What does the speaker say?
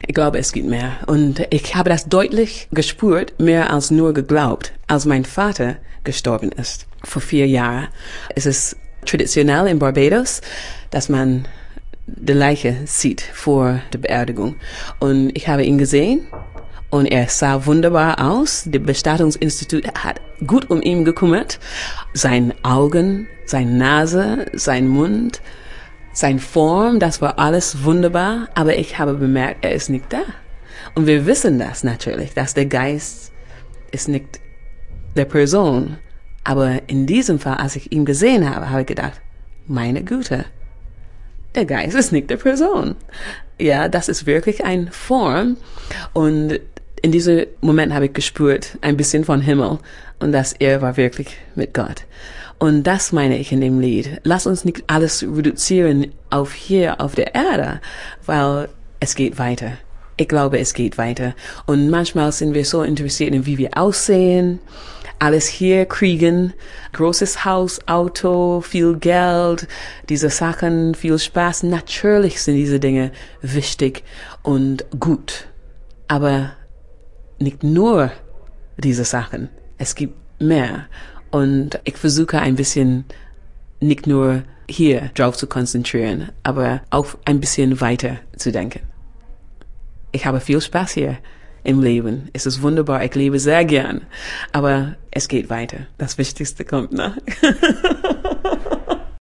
Ich glaube, es gibt mehr. Und ich habe das deutlich gespürt, mehr als nur geglaubt, als mein Vater gestorben ist. Vor 4 Jahren. Es ist traditionell in Barbados, dass man die Leiche sieht vor der Beerdigung. Und ich habe ihn gesehen und er sah wunderbar aus. Das Bestattungsinstitut hat gut um ihn gekümmert. Seine Augen, seine Nase, sein Mund, seine Form, das war alles wunderbar. Aber ich habe bemerkt, er ist nicht da. Und wir wissen das natürlich, dass der Geist ist nicht der Person. Aber in diesem Fall, als ich ihn gesehen habe, habe ich gedacht, meine Güte, der Geist ist nicht der Person. Ja, das ist wirklich eine Form. Und in diesem Moment habe ich gespürt, ein bisschen von Himmel. Und dass er war wirklich mit Gott. Und das meine ich in dem Lied. Lass uns nicht alles reduzieren auf hier auf der Erde, weil es geht weiter. Ich glaube, es geht weiter. Und manchmal sind wir so interessiert in, wie wir aussehen, alles hier kriegen, großes Haus, Auto, viel Geld, diese Sachen, viel Spaß. Natürlich sind diese Dinge wichtig und gut. Aber nicht nur diese Sachen. Es gibt mehr. Und ich versuche ein bisschen nicht nur hier drauf zu konzentrieren, aber auch ein bisschen weiter zu denken. Ich habe viel Spaß hier im Leben. Es ist wunderbar. Ich lebe sehr gern. Aber es geht weiter. Das Wichtigste kommt nach.